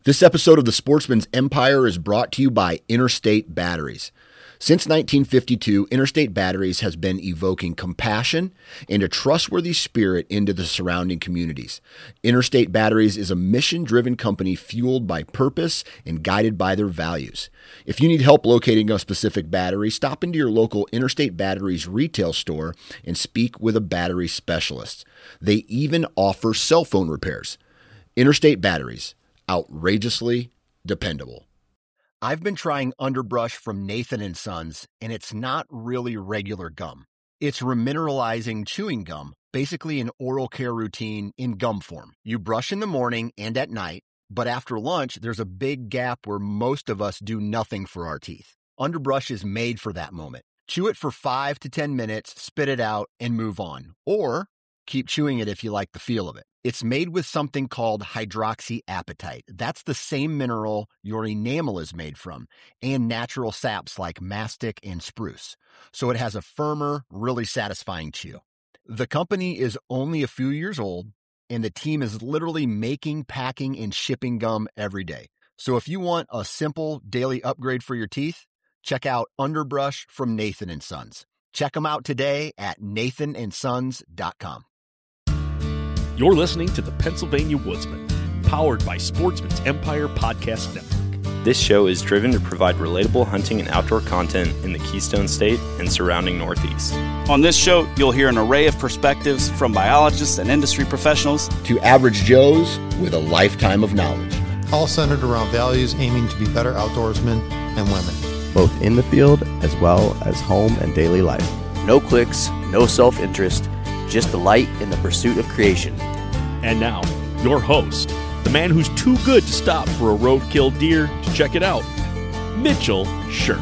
This episode of The Sportsman's Empire is brought to you by Interstate Batteries. Since 1952, Interstate Batteries has been evoking compassion and a trustworthy spirit into the surrounding communities. Interstate Batteries is a mission-driven company fueled by purpose and guided by their values. If you need help locating a specific battery, stop into your local Interstate Batteries retail store and speak with a battery specialist. They even offer cell phone repairs. Interstate Batteries. Outrageously dependable. I've been trying Underbrush from Nathan & Sons, and it's not really regular gum. It's remineralizing chewing gum, basically an oral care routine in gum form. You brush in the morning and at night, but after lunch, there's a big gap where most of us do nothing for our teeth. Underbrush is made for that moment. Chew it for 5 to 10 minutes, spit it out, and move on. Or keep chewing it if you like the feel of it. It's made with something called hydroxyapatite. That's the same mineral your enamel is made from, and natural saps like mastic and spruce. So it has a firmer, really satisfying chew. The company is only a few years old, and the team is literally making, packing, and shipping gum every day. So if you want a simple daily upgrade for your teeth, check out Underbrush from Nathan & Sons. Check them out today at nathanandsons.com. You're listening to the Pennsylvania Woodsman, powered by Sportsman's Empire Podcast Network. This show is driven to provide relatable hunting and outdoor content in the Keystone State and surrounding Northeast. On this show, you'll hear an array of perspectives from biologists and industry professionals to average Joes with a lifetime of knowledge. All centered around values aiming to be better outdoorsmen and women. Both in the field as well as home and daily life. No clicks, no self-interest, just delight in the pursuit of creation. And now, your host, the man who's too good to stop for a roadkill deer to check it out, Mitchell Shirk.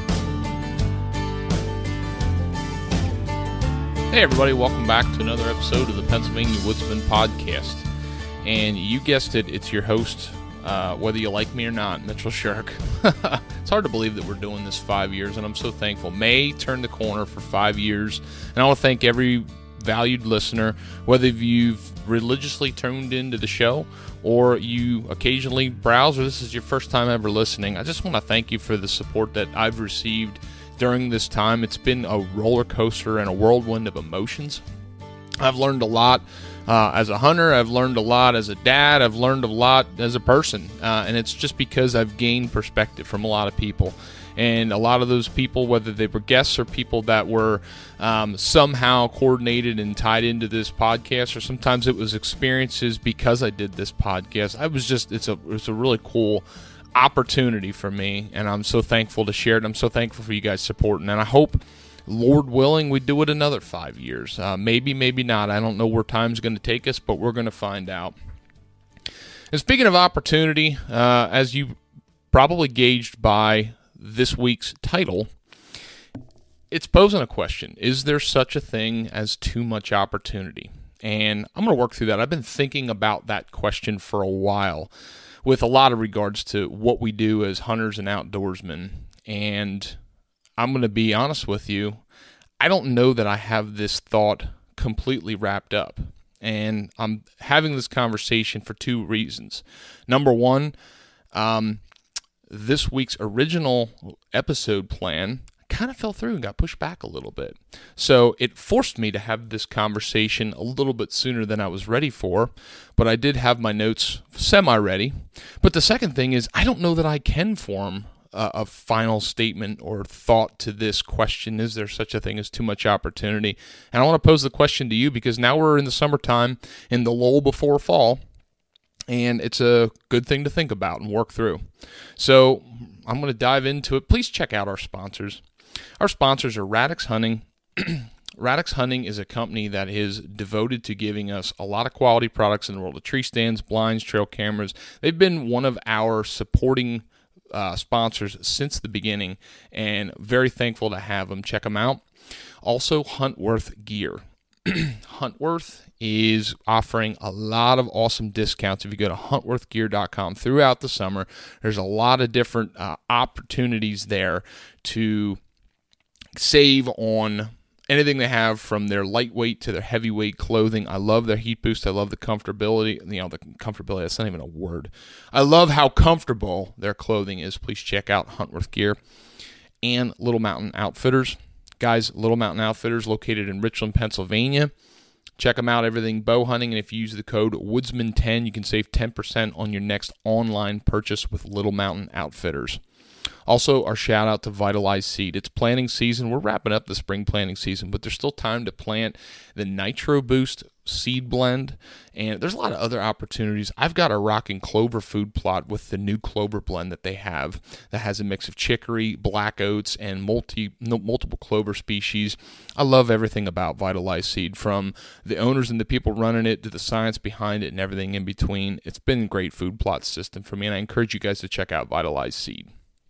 Hey everybody, welcome back to another episode of the Pennsylvania Woodsman Podcast. And you guessed it, it's your host, whether you like me or not, Mitchell Shirk. It's hard to believe that we're doing this 5 years, and I'm so thankful. May turned the corner for 5 years, and I want to thank every valued listener, whether you've religiously tuned into the show or you occasionally browse or this is your first time ever listening. I just want to thank you for the support that I've received during this time. It's been a roller coaster and a whirlwind of emotions. I've learned a lot as a hunter. I've learned a lot as a dad. I've learned a lot as a person, and it's just because I've gained perspective from a lot of people. And a lot of those people, whether they were guests or people that were somehow coordinated and tied into this podcast, or sometimes it was experiences because I did this podcast. It's a really cool opportunity for me, and I'm so thankful to share it. I'm so thankful for you guys supporting, and I hope, Lord willing, we do it another 5 years. Maybe not. I don't know where time's going to take us, but we're going to find out. And speaking of opportunity, as you probably gauged by this week's title, it's posing a question. Is there such a thing as too much opportunity? And I'm going to work through that. I've been thinking about that question for a while with a lot of regards to what we do as hunters and outdoorsmen. And I'm going to be honest with you, I don't know that I have this thought completely wrapped up. And I'm having this conversation for two reasons. Number one, this week's original episode plan kind of fell through and got pushed back a little bit. So it forced me to have this conversation a little bit sooner than I was ready for, but I did have my notes semi-ready. But the second thing is, I don't know that I can form a final statement or thought to this question. Is there such a thing as too much opportunity? And I want to pose the question to you because now we're in the summertime, in the lull before fall, and it's a good thing to think about and work through. So I'm going to dive into it. Please check out our sponsors. Our sponsors are Radix Hunting. Radix Hunting is a company that is devoted to giving us a lot of quality products in the world of tree stands, blinds, trail cameras. They've been one of our supporting sponsors since the beginning, and very thankful to have them. Check them out. Also, Huntworth Gear. Huntworth is offering a lot of awesome discounts. If you go to huntworthgear.com throughout the summer, there's a lot of different opportunities there to save on anything they have, from their lightweight to their heavyweight clothing. I love their heat boost. I love the comfortability. The comfortability, that's not even a word. I love how comfortable their clothing is. Please check out Huntworth Gear and Little Mountain Outfitters. Guys, Little Mountain Outfitters, located in Richland, Pennsylvania. Check them out, everything bow hunting, and if you use the code Woodsman10, you can save 10% on your next online purchase with Little Mountain Outfitters. Also, our shout out to Vitalize Seed. It's planting season. We're wrapping up the spring planting season, but there's still time to plant the Nitro Boost seed blend, and there's a lot of other opportunities. I've got a rocking clover food plot with the new clover blend that they have that has a mix of chicory, black oats, and multiple clover species. I love everything about Vitalize Seed, from the owners and the people running it to the science behind it and everything in between. It's been a great food plot system for me, and I encourage you guys to check out Vitalize Seed.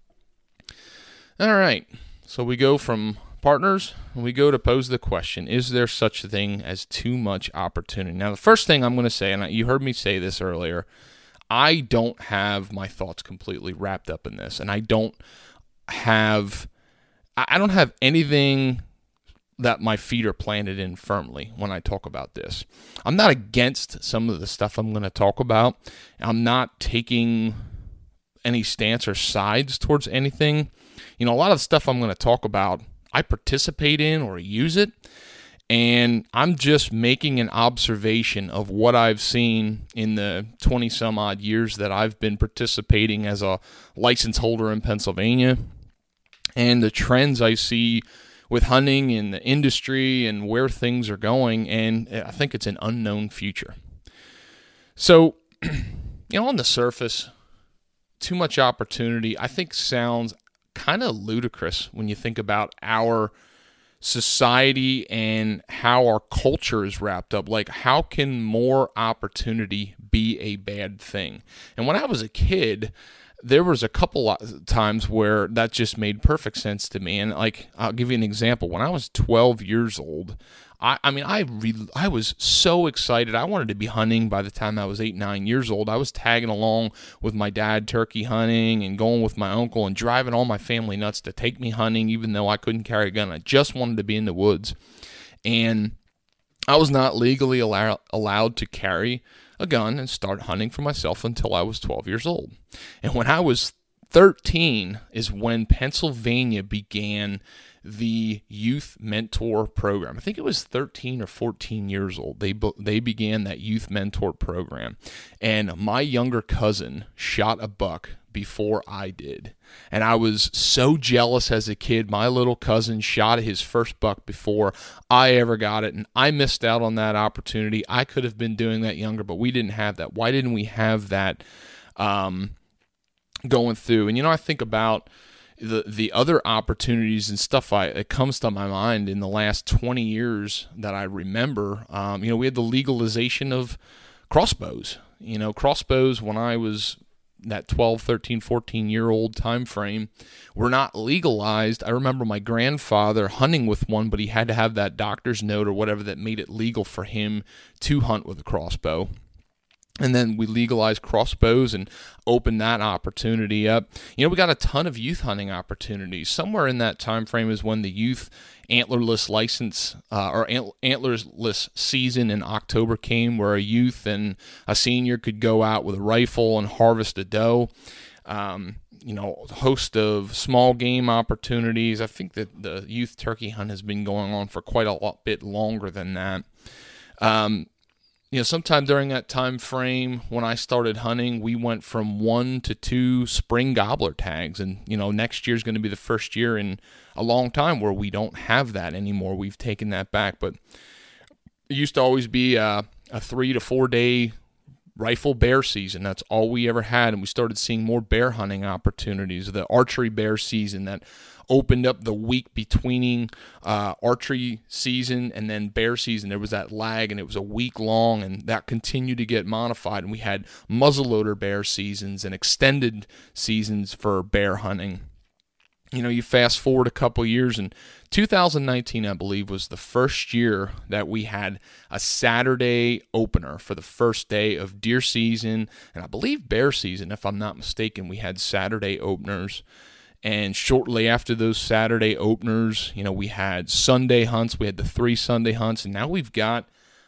All right, so we go from partners, and we go to pose the question, is there such a thing as too much opportunity? Now, the first thing I'm going to say, and you heard me say this earlier, I don't have my thoughts completely wrapped up in this, and I don't have anything that my feet are planted in firmly when I talk about this. I'm not against some of the stuff I'm going to talk about. I'm not taking any stance or sides towards anything. A lot of stuff I'm going to talk about, I participate in or use it, and I'm just making an observation of what I've seen in the 20-some-odd years that I've been participating as a license holder in Pennsylvania, and the trends I see with hunting in the industry and where things are going, and I think it's an unknown future. So, on the surface, too much opportunity, I think, sounds kind of ludicrous when you think about our society and how our culture is wrapped up. Like, how can more opportunity be a bad thing? And when I was a kid, there was a couple of times where that just made perfect sense to me. And I'll give you an example. When I was 12 years old, I was so excited. I wanted to be hunting by the time I was 8, 9 years old. I was tagging along with my dad turkey hunting and going with my uncle and driving all my family nuts to take me hunting, even though I couldn't carry a gun. I just wanted to be in the woods. And I was not legally allowed to carry a gun and start hunting for myself until I was 12 years old. And when I was 13 is when Pennsylvania began the Youth Mentor Program. I think it was 13 or 14 years old. They began that Youth Mentor Program. And my younger cousin shot a buck before I did. And I was so jealous as a kid. My little cousin shot his first buck before I ever got it, and I missed out on that opportunity. I could have been doing that younger, but we didn't have that. Why didn't we have that going through? And, I think about the other opportunities and stuff it comes to my mind in the last 20 years that I remember. We had the legalization of crossbows. Crossbows, when I was that 12, 13, 14-year-old time frame, were not legalized. I remember my grandfather hunting with one, but he had to have that doctor's note or whatever that made it legal for him to hunt with a crossbow. And then we legalized crossbows and opened that opportunity up. We got a ton of youth hunting opportunities. Somewhere in that time frame is when the youth antlerless license or antlerless season in October came, where a youth and a senior could go out with a rifle and harvest a doe. A host of small game opportunities. I think that the youth turkey hunt has been going on for quite a bit longer than that. Sometime during that time frame when I started hunting, we went from 1 to 2 spring gobbler tags. And, next year is going to be the first year in a long time where we don't have that anymore. We've taken that back. But it used to always be a 3 to 4 day rifle bear season. That's all we ever had. And we started seeing more bear hunting opportunities. The archery bear season that opened up the week between archery season and then bear season. There was that lag, and it was a week long, and that continued to get modified. And we had muzzleloader bear seasons and extended seasons for bear hunting. You fast forward a couple years, and 2019, I believe, was the first year that we had a Saturday opener for the first day of deer season, and I believe bear season, if I'm not mistaken. We had Saturday openers. And shortly after those Saturday openers, we had Sunday hunts. We had the 3 Sunday hunts, and now we've got,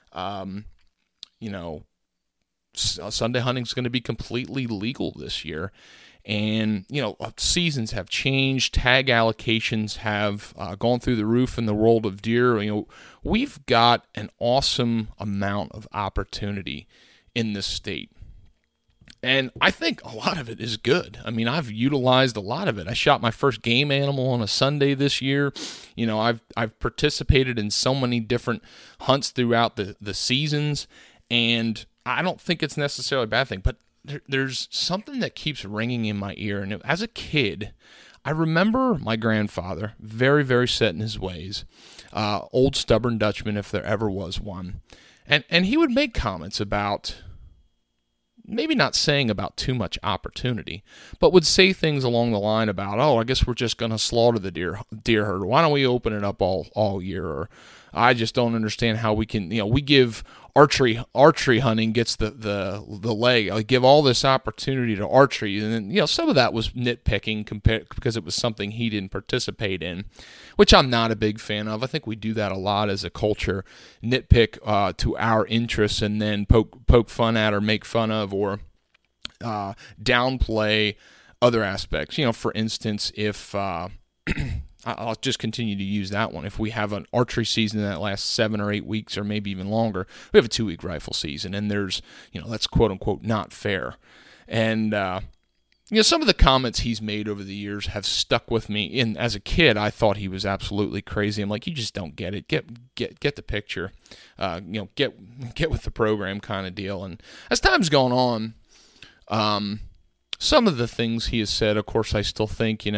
Sunday hunting is going to be completely legal this year. And, seasons have changed. Tag allocations have gone through the roof in the world of deer. We've got an awesome amount of opportunity in this state. And I think a lot of it is good. I mean, I've utilized a lot of it. I shot my first game animal on a Sunday this year. I've participated in so many different hunts throughout the seasons, and I don't think it's necessarily a bad thing. But there's something that keeps ringing in my ear. And as a kid, I remember my grandfather, very, very set in his ways, old stubborn Dutchman if there ever was one. And he would make comments about, maybe not saying about too much opportunity, but would say things along the line about, I guess we're just going to slaughter the deer herd. Why don't we open it up all year? Or I just don't understand how we can, we give archery hunting gets the leg. I give all this opportunity to archery. And then, some of that was nitpicking because it was something he didn't participate in, which I'm not a big fan of. I think we do that a lot as a culture, nitpick to our interests and then poke fun at or make fun of or downplay other aspects. For instance, if I'll just continue to use that one. If we have an archery season that lasts 7 or 8 weeks or maybe even longer, we have a 2-week rifle season, and there's, that's quote-unquote not fair. And, some of the comments he's made over the years have stuck with me. And as a kid, I thought he was absolutely crazy. I'm like, you just don't get it. Get the picture. Get with the program kind of deal. And as time's gone on, some of the things he has said, of course, I still think,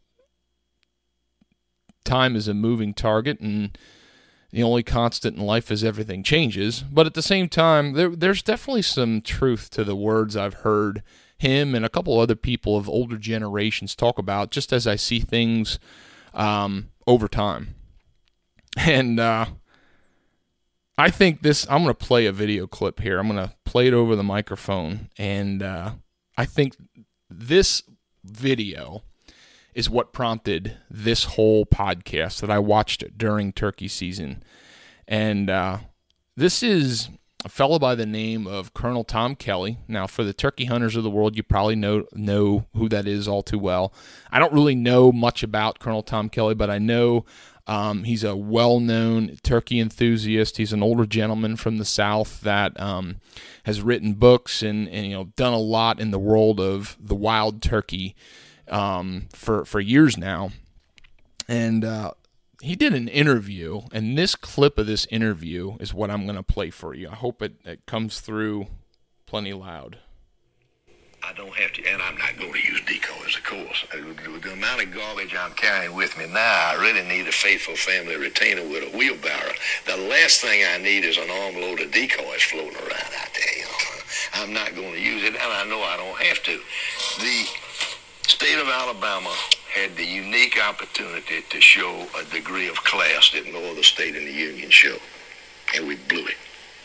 time is a moving target, and the only constant in life is everything changes. But at the same time, there's definitely some truth to the words I've heard him and a couple other people of older generations talk about, just as I see things over time. And I think I'm going to play a video clip here. I'm going to play it over the microphone, and I think this video is what prompted this whole podcast that I watched during turkey season. And this is a fellow by the name of Colonel Tom Kelly. Now, for the turkey hunters of the world, you probably know who that is all too well. I don't really know much about Colonel Tom Kelly, but I know he's a well-known turkey enthusiast. He's an older gentleman from the South that has written books and done a lot in the world of the wild turkey for years now. And he did an interview, and this clip of this interview is what I'm going to play for you. I hope it comes through plenty loud. I don't have to, and I'm not going to use decoys, of course. With the amount of garbage I'm carrying with me now, I really need a faithful family retainer with a wheelbarrow. The last thing I need is an armload of decoys floating around out there. I'm not going to use it, and I know I don't have to. The state of Alabama had the unique opportunity to show a degree of class that no other state in the Union showed, and we blew it.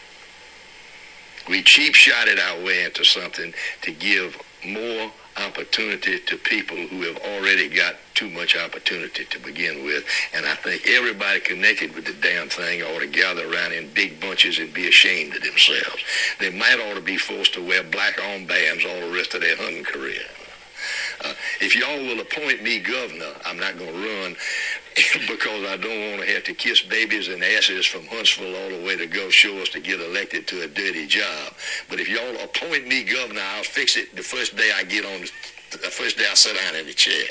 We cheap-shotted our way into something to give more opportunity to people who have already got too much opportunity to begin with, and I think everybody connected with the damn thing ought to gather around in big bunches and be ashamed of themselves. They might ought to be forced to wear black armbands all the rest of their hunting career. If y'all will appoint me governor, I'm not going to run because I don't want to have to kiss babies and asses from Huntsville all the way to Gulf Shores to get elected to a dirty job. But if y'all appoint me governor, I'll fix it the first day I sit down in the chair.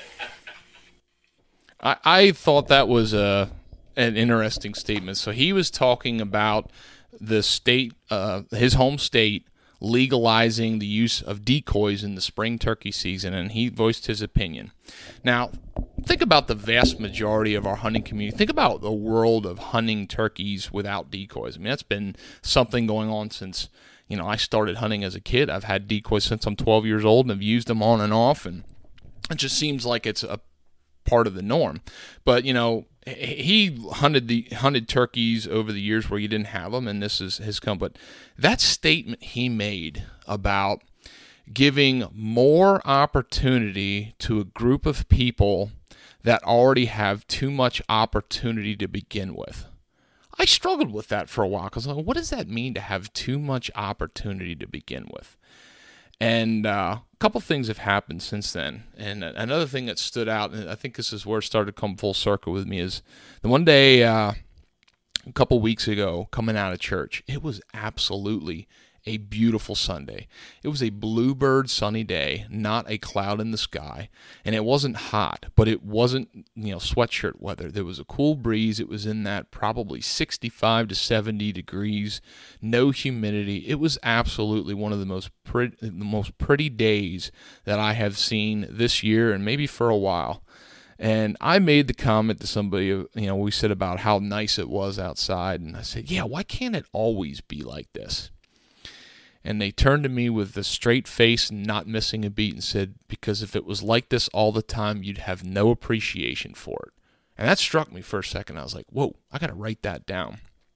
I thought that was an interesting statement. So he was talking about the state, his home state, legalizing the use of decoys in the spring turkey season, and he voiced his opinion. Now, think about the vast majority of our hunting community. Think about the world of hunting turkeys without decoys. I mean, that's been something going on since, I started hunting as a kid. I've had decoys since I'm 12 years old and have used them on and off, and it just seems like it's a part of the norm. But, he hunted turkeys over the years where you didn't have them, and this is his come. But that statement he made about, giving more opportunity to a group of people that already have too much opportunity to begin with. I struggled with that for a while because what does that mean to have too much opportunity to begin with? And a couple things have happened since then. And another thing that stood out, and I think this is where it started to come full circle with me, is the one day a couple weeks ago coming out of church, it was absolutely a beautiful Sunday. It was a bluebird sunny day, not a cloud in the sky, and it wasn't hot, but it wasn't, sweatshirt weather. There was a cool breeze. It was in that probably 65 to 70 degrees, no humidity. It was absolutely one of the most pretty days that I have seen this year and maybe for a while. And I made the comment to somebody, we said about how nice it was outside, and I said, yeah, why can't it always be like this? And they turned to me with a straight face, not missing a beat, and said, because if it was like this all the time, you'd have no appreciation for it. And that struck me for a second. I was like, whoa, I got to write that down.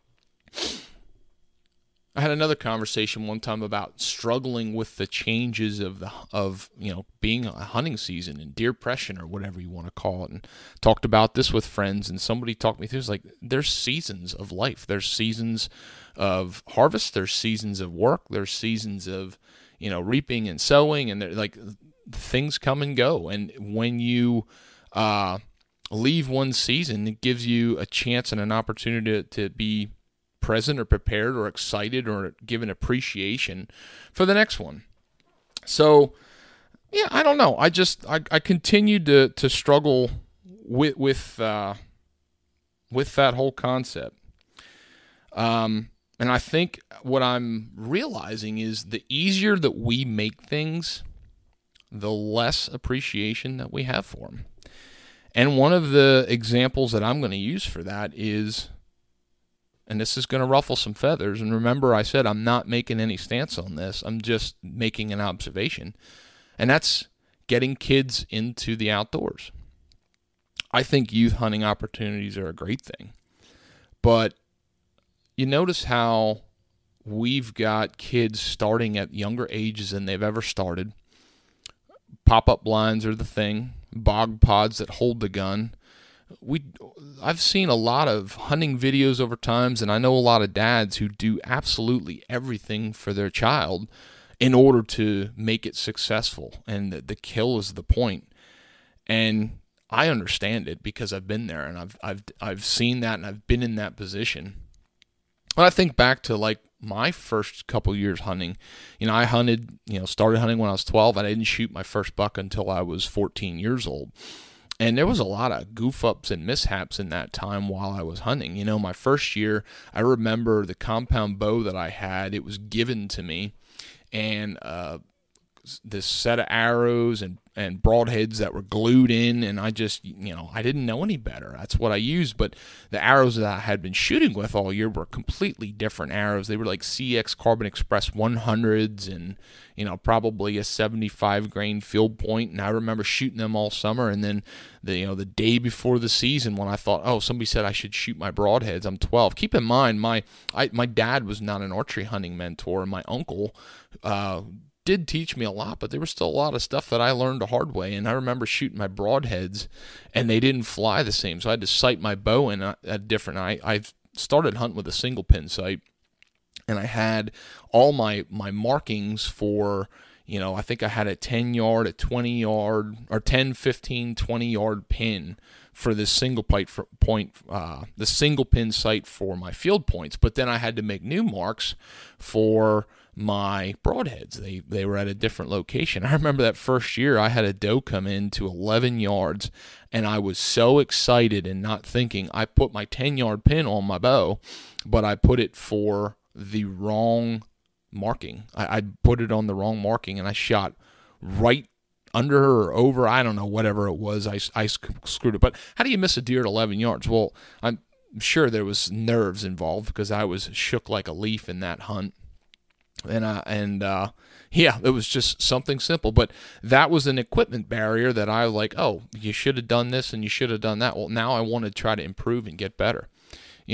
I had another conversation one time about struggling with the changes of being a hunting season and deer depression or whatever you want to call it, and talked about this with friends, and somebody talked me through. It's like there's seasons of life. There's seasons of harvest. There's seasons of work. There's seasons of reaping and sowing, and like things come and go. And when you leave one season, it gives you a chance and an opportunity to be present or prepared or excited or give an appreciation for the next one. So, yeah, I don't know. I continue to struggle with that whole concept. And I think what I'm realizing is the easier that we make things, the less appreciation that we have for them. And one of the examples that I'm going to use for that is, and this is going to ruffle some feathers, and remember I said I'm not making any stance on this, I'm just making an observation, and that's getting kids into the outdoors. I think youth hunting opportunities are a great thing, but you notice how we've got kids starting at younger ages than they've ever started. Pop-up blinds are the thing, bog pods that hold the gun. I've seen a lot of hunting videos over times, and I know a lot of dads who do absolutely everything for their child in order to make it successful, and the kill is the point. And I understand it because I've been there, and I've seen that, and I've been in that position. When I think back to like my first couple years hunting, I hunted, started hunting when I was 12. I didn't shoot my first buck until I was 14 years old. And there was a lot of goof-ups and mishaps in that time while I was hunting. My first year, I remember the compound bow that I had, it was given to me, and this set of arrows and broadheads that were glued in, and I just, I didn't know any better. That's what I used, but the arrows that I had been shooting with all year were completely different arrows. They were like CX Carbon Express 100s and, probably a 75 grain field point, and I remember shooting them all summer, and then the day before the season when I thought, somebody said I should shoot my broadheads, I'm 12. Keep in mind, my dad was not an archery hunting mentor, and my uncle did teach me a lot, but there was still a lot of stuff that I learned the hard way. And I remember shooting my broadheads, and they didn't fly the same, so I had to sight my bow in a different. I started hunting with a single pin sight, and I had all my markings for, I think I had a 10-yard, a 20-yard, or 10, 15, 20-yard pin for this single point, the single pin sight for my field points. But then I had to make new marks for my broadheads. They were at a different location. I remember that first year I had a doe come in to 11 yards, and I was so excited and not thinking. I put my 10-yard pin on my bow, but I put it for the wrong marking. I put it on the wrong marking, and I shot right under her or over. I don't know, whatever it was. I screwed it. But how do you miss a deer at 11 yards? Well, I'm sure there was nerves involved because I was shook like a leaf in that hunt. And it was just something simple, but that was an equipment barrier that I was like, you should have done this and you should have done that. Well, now I want to try to improve and get better.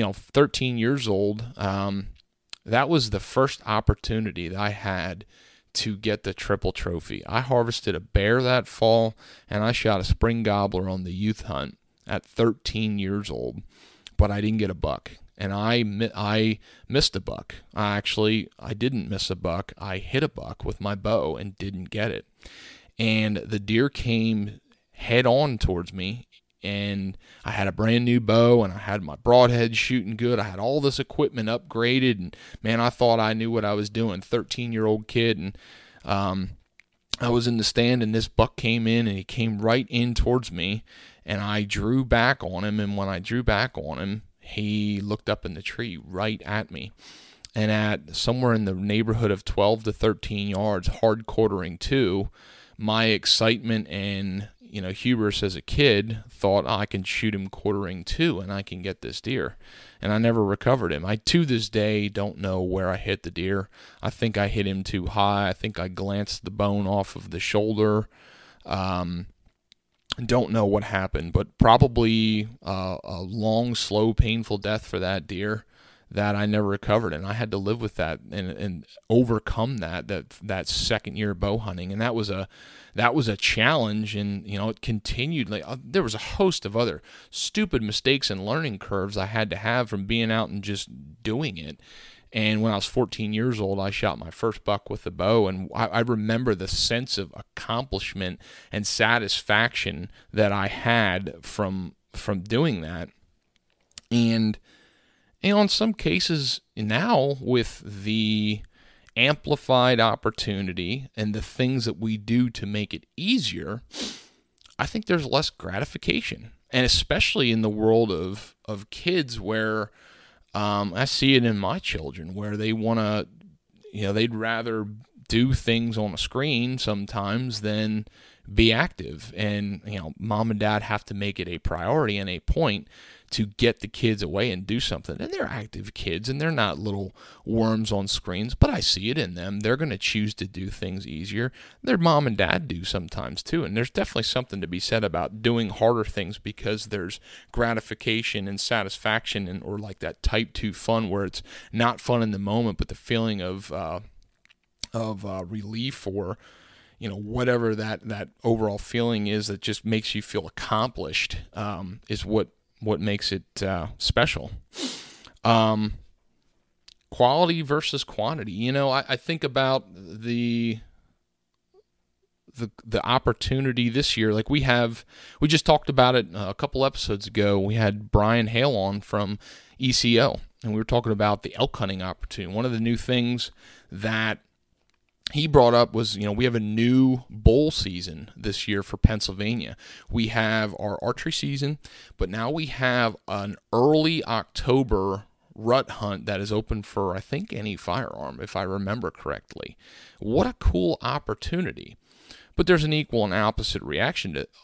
13 years old, that was the first opportunity that I had to get the triple trophy. I harvested a bear that fall, and I shot a spring gobbler on the youth hunt at 13 years old, but I didn't get a buck. And I missed a buck. I didn't miss a buck. I hit a buck with my bow and didn't get it. And the deer came head on towards me, and I had a brand new bow, and I had my broadhead shooting good. I had all this equipment upgraded, and man, I thought I knew what I was doing. 13-year-old kid, and I was in the stand, and this buck came in, and he came right in towards me, and I drew back on him, and when I drew back on him, he looked up in the tree right at me. And at somewhere in the neighborhood of 12 to 13 yards, hard quartering two, my excitement and hubris as a kid thought, I can shoot him quartering two and I can get this deer. And I never recovered him. I, to this day, don't know where I hit the deer. I think I hit him too high. I think I glanced the bone off of the shoulder. Don't know what happened, but probably a long, slow, painful death for that deer that I never recovered, and I had to live with that and overcome that second year bow hunting, and that was a challenge, and it continued. There was a host of other stupid mistakes and learning curves I had to have from being out and just doing it. And when I was 14 years old, I shot my first buck with the bow, and I remember the sense of accomplishment and satisfaction that I had from doing that. And in some cases now, with the amplified opportunity and the things that we do to make it easier, I think there's less gratification. And especially in the world of kids where I see it in my children where they want to, they'd rather do things on a screen sometimes than be active. And, mom and dad have to make it a priority and a point to get the kids away and do something. And they're active kids, and they're not little worms on screens, but I see it in them. They're going to choose to do things easier. Their mom and dad do sometimes too, and there's definitely something to be said about doing harder things because there's gratification and satisfaction or like that type 2 fun where it's not fun in the moment, but the feeling of relief or whatever that overall feeling is that just makes you feel accomplished is what makes it special. Quality versus quantity. I think about the opportunity this year. Like we just talked about it a couple episodes ago. We had Brian Hale on from ECO, and we were talking about the elk hunting opportunity. One of the new things that he brought up was, we have a new bull season this year for Pennsylvania. We have our archery season, but now we have an early October rut hunt that is open for, I think, any firearm, if I remember correctly. What a cool opportunity. But there's an equal and opposite reaction to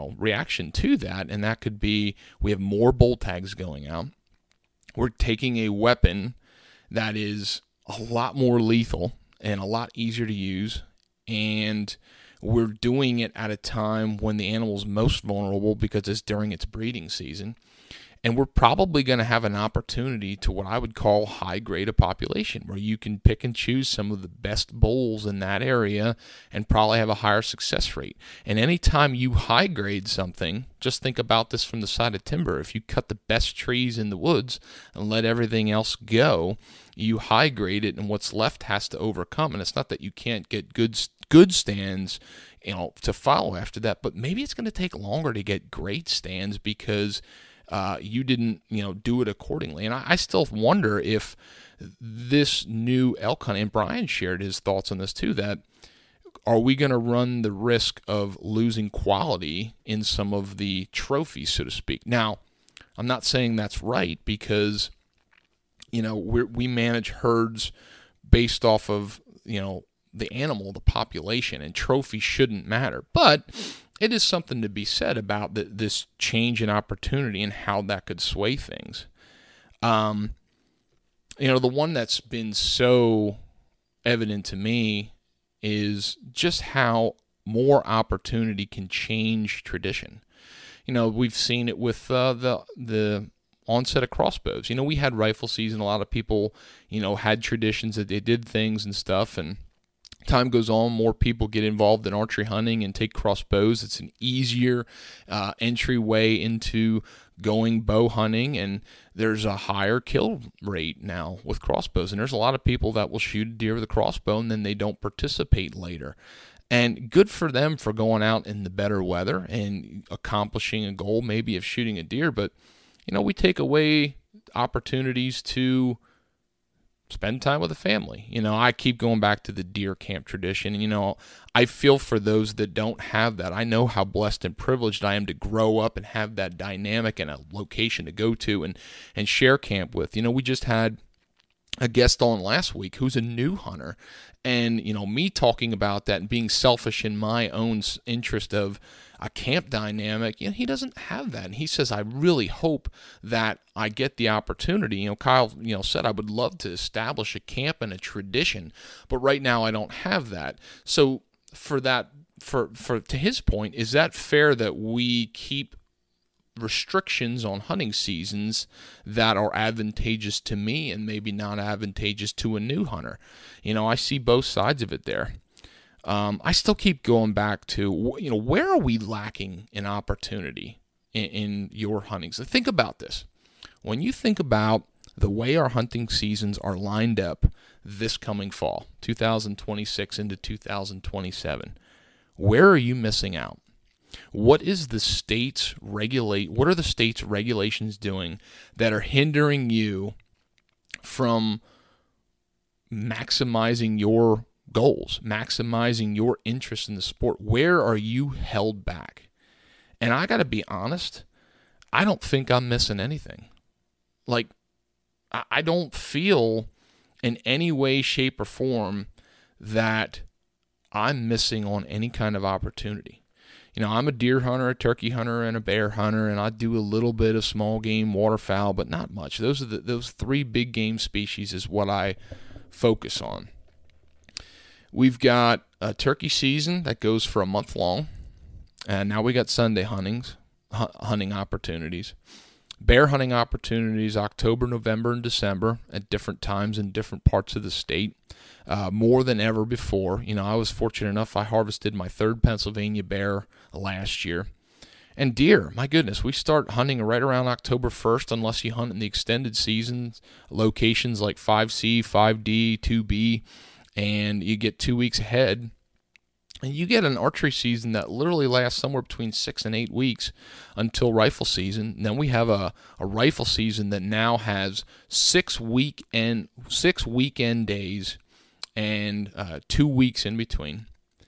that, and that could be we have more bull tags going out. We're taking a weapon that is a lot more lethal and a lot easier to use, and we're doing it at a time when the animal's most vulnerable because it's during its breeding season, and we're probably going to have an opportunity to what I would call high-grade a population, where you can pick and choose some of the best bulls in that area and probably have a higher success rate. And anytime you high-grade something, just think about this from the side of timber. If you cut the best trees in the woods and let everything else go, you high grade it, and what's left has to overcome. And it's not that you can't get good stands, to follow after that, but maybe it's going to take longer to get great stands because you didn't, do it accordingly. And I still wonder if this new elk hunt, and Brian shared his thoughts on this too, that are we going to run the risk of losing quality in some of the trophies, so to speak? Now, I'm not saying that's right because we manage herds based off of, the animal, the population, and trophies shouldn't matter. But it is something to be said about this change in opportunity and how that could sway things. The one that's been so evident to me is just how more opportunity can change tradition. We've seen it with the onset of crossbows. We had rifle season. A lot of people, had traditions that they did things and stuff, and time goes on, more people get involved in archery hunting and take crossbows. It's an easier entryway into going bow hunting, and there's a higher kill rate now with crossbows. And there's a lot of people that will shoot a deer with a crossbow and then they don't participate later. And good for them for going out in the better weather and accomplishing a goal maybe of shooting a deer. But, we take away opportunities to spend time with the family. I keep going back to the deer camp tradition. And, I feel for those that don't have that. I know how blessed and privileged I am to grow up and have that dynamic and a location to go to and share camp with. We just had a guest on last week who's a new hunter. And, me talking about that and being selfish in my own interest of a camp dynamic, he doesn't have that. And he says, I really hope that I get the opportunity. Kyle, said I would love to establish a camp and a tradition, but right now I don't have that. So for that, to his point, is that fair that we keep restrictions on hunting seasons that are advantageous to me and maybe not advantageous to a new hunter? I see both sides of it there. I still keep going back to, where are we lacking in opportunity in your hunting? So think about this. When you think about the way our hunting seasons are lined up this coming fall, 2026 into 2027, where are you missing out? What are the state's regulations doing that are hindering you from maximizing your goals, maximizing your interest in the sport? Where are you held back? And I got to be honest, I don't think I'm missing anything. Like, I don't feel in any way, shape, or form that I'm missing on any kind of opportunity. I'm a deer hunter, a turkey hunter, and a bear hunter, and I do a little bit of small game, waterfowl, but not much. Those three big game species is what I focus on. We've got a turkey season that goes for a month long, and now we got Sunday hunting opportunities. Bear hunting opportunities October, November, and December at different times in different parts of the state, more than ever before. I was fortunate enough, I harvested my third Pennsylvania bear last year. And deer, my goodness, we start hunting right around October 1st unless you hunt in the extended seasons, locations like 5C, 5D, 2B, and you get 2 weeks ahead. And you get an archery season that literally lasts somewhere between 6 and 8 weeks until rifle season. And then we have a rifle season that now has 6 weekend days and 2 weeks in between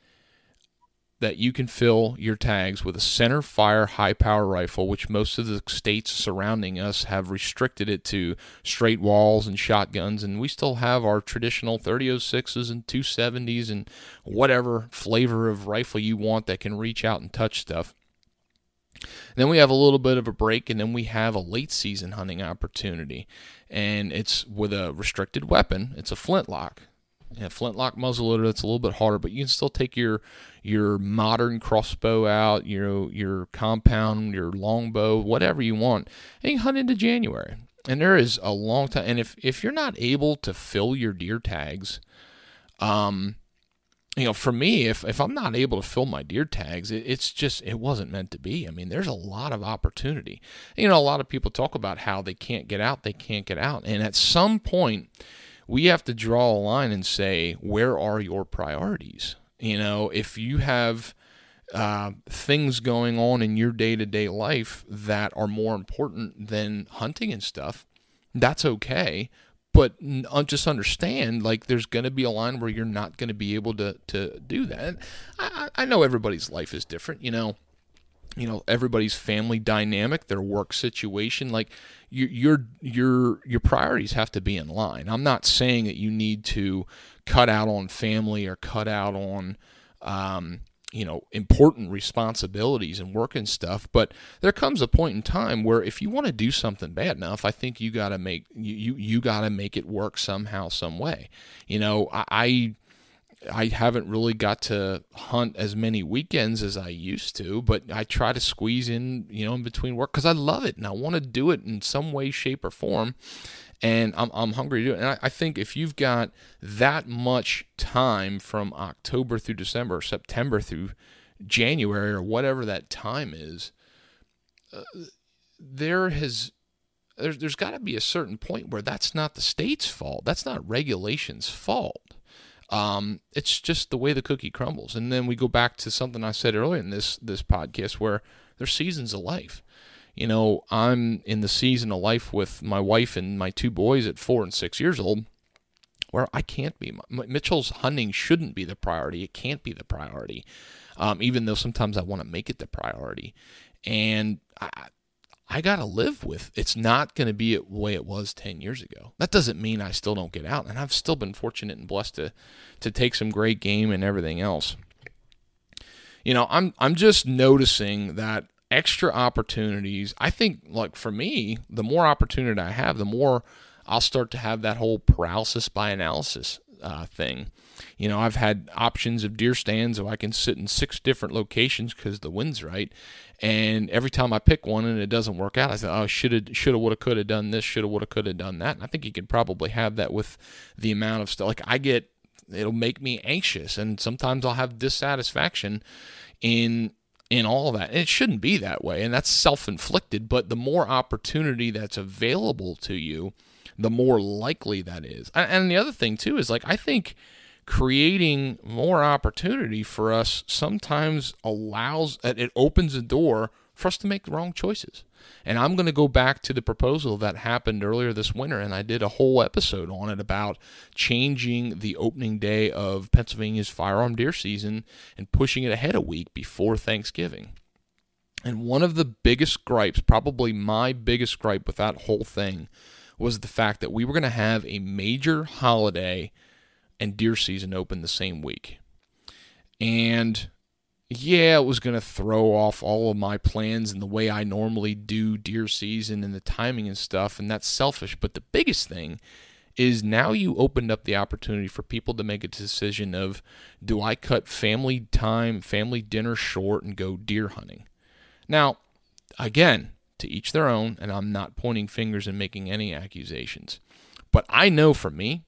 that you can fill your tags with a center fire high power rifle, which most of the states surrounding us have restricted it to straight walls and shotguns, and we still have our traditional 30-06s and 270s and whatever flavor of rifle you want that can reach out and touch stuff. Then we have a little bit of a break, and then we have a late season hunting opportunity, and it's with a restricted weapon. It's a flintlock. Flintlock muzzleloader, that's a little bit harder, but you can still take your modern crossbow out, your compound, your longbow, whatever you want, and you can hunt into January. And there is a long time. And if you're not able to fill your deer tags, for me, if I'm not able to fill my deer tags, it wasn't meant to be. I mean, there's a lot of opportunity. A lot of people talk about how they can't get out. And at some point, we have to draw a line and say, where are your priorities? If you have things going on in your day-to-day life that are more important than hunting and stuff, that's okay. But just understand, there's going to be a line where you're not going to be able to do that. I know everybody's life is different, everybody's family dynamic, their work situation, your priorities have to be in line. I'm not saying that you need to cut out on family or cut out on important responsibilities and work and stuff, but there comes a point in time where if you want to do something bad enough, I think you got to make you got to make it work somehow, some way. I haven't really got to hunt as many weekends as I used to, but I try to squeeze in, in between work because I love it and I want to do it in some way, shape, or form. And I'm hungry to do it. And I think if you've got that much time from October through December, or September through January, or whatever that time is, there's got to be a certain point where that's not the state's fault. That's not regulation's fault. It's just the way the cookie crumbles. And then we go back to something I said earlier in this podcast, where there's seasons of life. You know, I'm in the season of life with my wife and my 2 boys at 4 and 6 years old, where I can't be. Mitchell's hunting shouldn't be the priority. It can't be the priority, even though sometimes I want to make it the priority. And I got to live with it's not going to be the way it was 10 years ago. That doesn't mean I still don't get out, and I've still been fortunate and blessed to take some great game and everything else. You know, I'm just noticing that extra opportunities, I think, like for me, the more opportunity I have, the more I'll start to have that whole paralysis by analysis thing. You know, I've had options of deer stands where I can sit in 6 different locations because the wind's right, and every time I pick one and it doesn't work out, I say, oh, shoulda, woulda, coulda done this, shoulda, woulda, coulda done that. And I think you could probably have that with the amount of stuff. Like it'll make me anxious, and sometimes I'll have dissatisfaction in all of that. And it shouldn't be that way, and that's self-inflicted, but the more opportunity that's available to you, the more likely that is. And the other thing, too, is like I think creating more opportunity for us sometimes it opens a door for us to make the wrong choices. And I'm going to go back to the proposal that happened earlier this winter, and I did a whole episode on it about changing the opening day of Pennsylvania's firearm deer season and pushing it ahead a week before Thanksgiving. And one of the biggest gripes, probably my biggest gripe with that whole thing, was the fact that we were going to have a major holiday and deer season open the same week. And yeah, it was going to throw off all of my plans and the way I normally do deer season and the timing and stuff, and that's selfish. But the biggest thing is now you opened up the opportunity for people to make a decision of, do I cut family time, family dinner short and go deer hunting? Now, again, to each their own, and I'm not pointing fingers and making any accusations. But I know for me,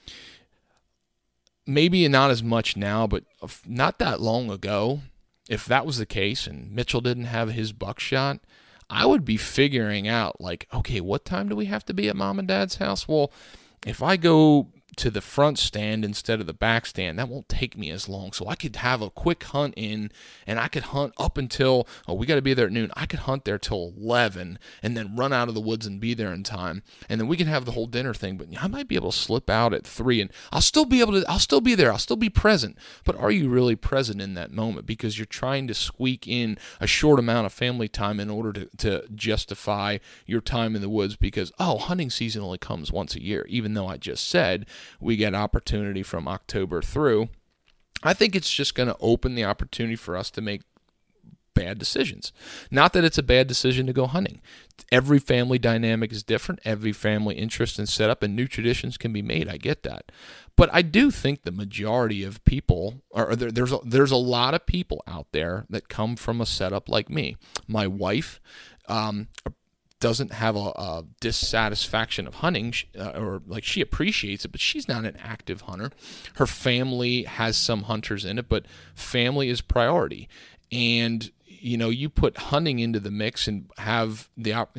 maybe not as much now, but not that long ago, if that was the case and Mitchell didn't have his buckshot, I would be figuring out, like, okay, what time do we have to be at Mom and Dad's house? Well, if I go to the front stand instead of the back stand, that won't take me as long. So I could have a quick hunt in, and I could hunt up until, we got to be there at noon. I could hunt there till 11 and then run out of the woods and be there in time. And then we can have the whole dinner thing, but I might be able to slip out at 3 and I'll still be there. I'll still be present. But are you really present in that moment? Because you're trying to squeak in a short amount of family time in order to justify your time in the woods because, hunting season only comes once a year, even though I just said we get opportunity from October through. I think it's just going to open the opportunity for us to make bad decisions. Not that it's a bad decision to go hunting. Every family dynamic is different. Every family interest and setup and new traditions can be made. I get that. But I do think the majority of people, there's a lot of people out there that come from a setup like me. My wife doesn't have a dissatisfaction of hunting, or like she appreciates it, but she's not an active hunter. Her family has some hunters in it, but family is priority. And, you put hunting into the mix and have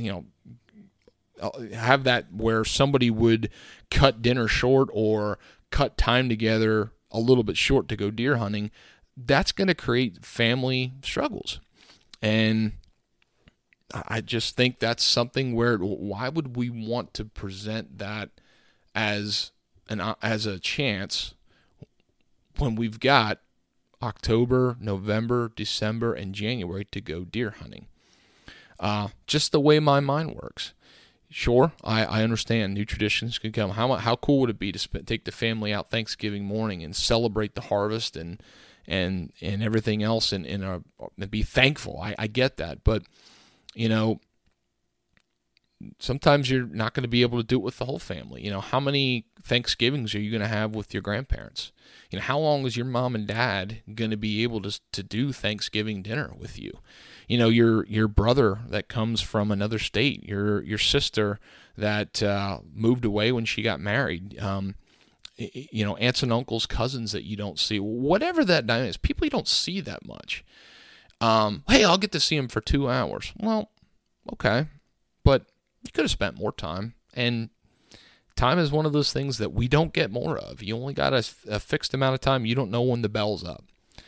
have that where somebody would cut dinner short or cut time together a little bit short to go deer hunting, that's going to create family struggles. And I just think that's something where why would we want to present that as a chance when we've got October, November, December, and January to go deer hunting? Just the way my mind works. Sure, I understand new traditions can come. How cool would it be to take the family out Thanksgiving morning and celebrate the harvest and everything else and be thankful? I get that, but sometimes you're not going to be able to do it with the whole family. You know, how many Thanksgivings are you going to have with your grandparents? You know, how long is your mom and dad going to be able to do Thanksgiving dinner with you? You know, your brother that comes from another state, your sister that moved away when she got married, you know, aunts and uncles, cousins that you don't see, whatever that dynamic is, people you don't see that much. Hey, I'll get to see him for 2 hours. Well, okay, but you could have spent more time, and time is one of those things that we don't get more of. You only got a fixed amount of time. You don't know when the bell's up.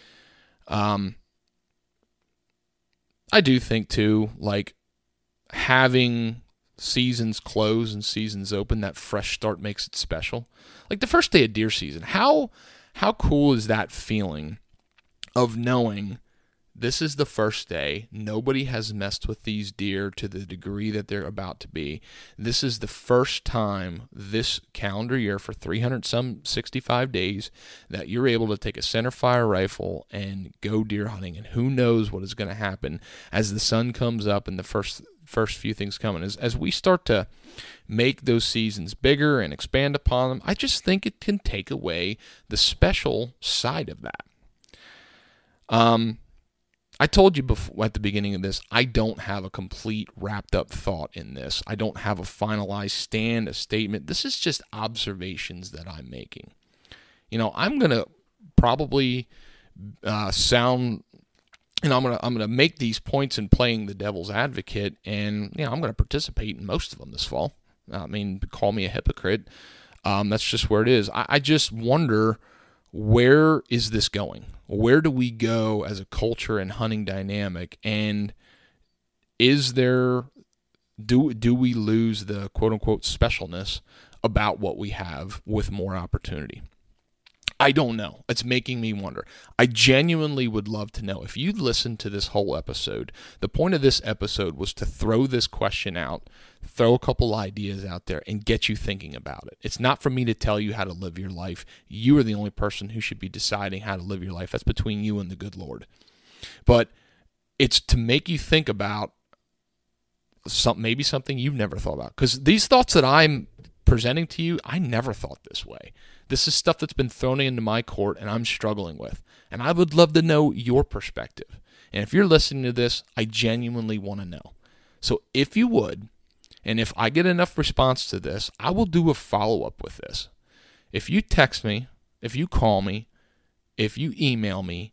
I do think, too, like having seasons close and seasons open, that fresh start makes it special. Like the first day of deer season, how cool is that feeling of knowing this is the first day, nobody has messed with these deer to the degree that they're about to be. This is the first time this calendar year for 365 days that you're able to take a centerfire rifle and go deer hunting. And who knows what is going to happen as the sun comes up and the first few things coming. As we start to make those seasons bigger and expand upon them, I just think it can take away the special side of that. I told you before at the beginning of this, I don't have a complete wrapped up thought in this. I don't have a finalized stand, a statement. This is just observations that I'm making. You know, I'm going to probably sound, you know, I'm going to make these points in playing the devil's advocate, and, you know, I'm going to participate in most of them this fall. I mean, call me a hypocrite. That's just where it is. I just wonder, where is this going? Where do we go as a culture and hunting dynamic? And is there, do we lose the quote unquote specialness about what we have with more opportunity? I don't know. It's making me wonder. I genuinely would love to know. If you listened to this whole episode, the point of this episode was to throw this question out, throw a couple ideas out there, and get you thinking about it. It's not for me to tell you how to live your life. You are the only person who should be deciding how to live your life. That's between you and the good Lord. But it's to make you think about maybe something you've never thought about. Because these thoughts that I'm presenting to you, I never thought this way. This is stuff that's been thrown into my court and I'm struggling with. And I would love to know your perspective. And if you're listening to this, I genuinely want to know. So if you would, and if I get enough response to this, I will do a follow-up with this. If you text me, if you call me, if you email me,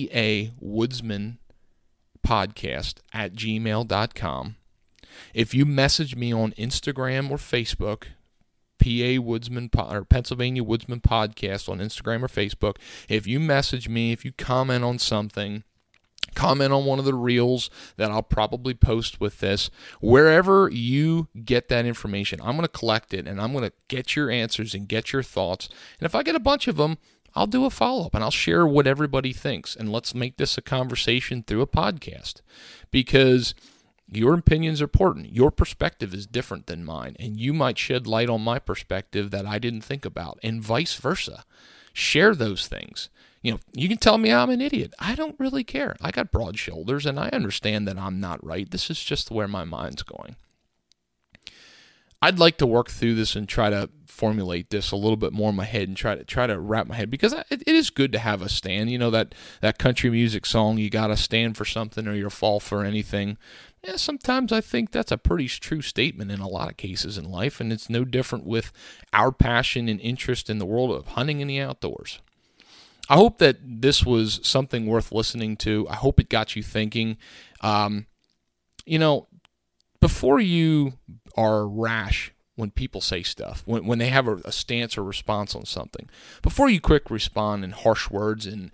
pawoodsmanpodcast@gmail.com. If you message me on Instagram or Facebook, PA Woodsman or Pennsylvania Woodsman Podcast on Instagram or Facebook. If you message me, if you comment on something, comment on one of the reels that I'll probably post with this, wherever you get that information, I'm going to collect it and I'm going to get your answers and get your thoughts. And if I get a bunch of them, I'll do a follow-up and I'll share what everybody thinks. And let's make this a conversation through a podcast, because your opinions are important. Your perspective is different than mine, and you might shed light on my perspective that I didn't think about, and vice versa. Share those things. You know, you can tell me I'm an idiot. I don't really care. I got broad shoulders, and I understand that I'm not right. This is just where my mind's going. I'd like to work through this and try to formulate this a little bit more in my head and try to wrap my head, because it is good to have a stand. You know, that country music song, you got to stand for something or you'll fall for anything. Yeah, sometimes I think that's a pretty true statement in a lot of cases in life, and it's no different with our passion and interest in the world of hunting in the outdoors. I hope that this was something worth listening to. I hope it got you thinking. You know, before you are rash when people say stuff, when they have a stance or response on something, before you quick respond in harsh words and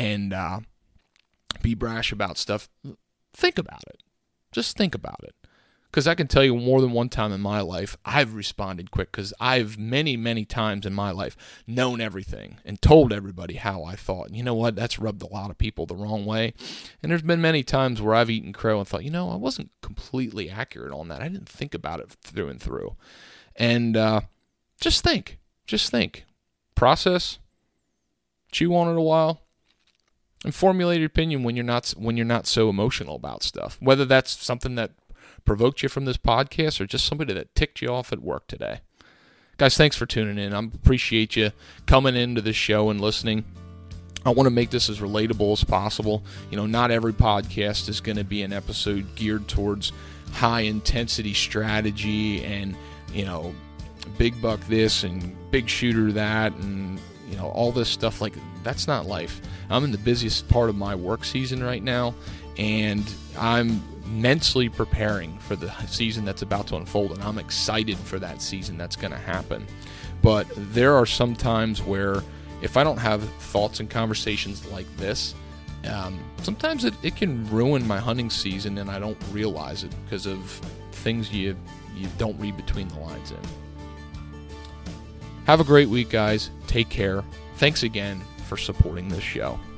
be brash about stuff, think about it. Just think about it. Because I can tell you more than one time in my life, I've responded quick, because I've many, many times in my life known everything and told everybody how I thought. And you know what? That's rubbed a lot of people the wrong way. And there's been many times where I've eaten crow and thought, you know, I wasn't completely accurate on that. I didn't think about it through and through. And just think. Process. Chew on it a while. And formulate your opinion when you're not so emotional about stuff. Whether that's something that provoked you from this podcast, or just somebody that ticked you off at work today. Guys, thanks for tuning in. I appreciate you coming into the show and listening. I want to make this as relatable as possible. Not every podcast is going to be an episode geared towards high-intensity strategy and, big buck this and big shooter that and, all this stuff. Like, that's not life. I'm in the busiest part of my work season right now, and I'm mentally preparing for the season that's about to unfold, and I'm excited for that season that's going to happen. But there are some times where if I don't have thoughts and conversations like this, sometimes it can ruin my hunting season, and I don't realize it because of things you don't read between the lines in. Have a great week, guys. Take care. Thanks again for supporting this show.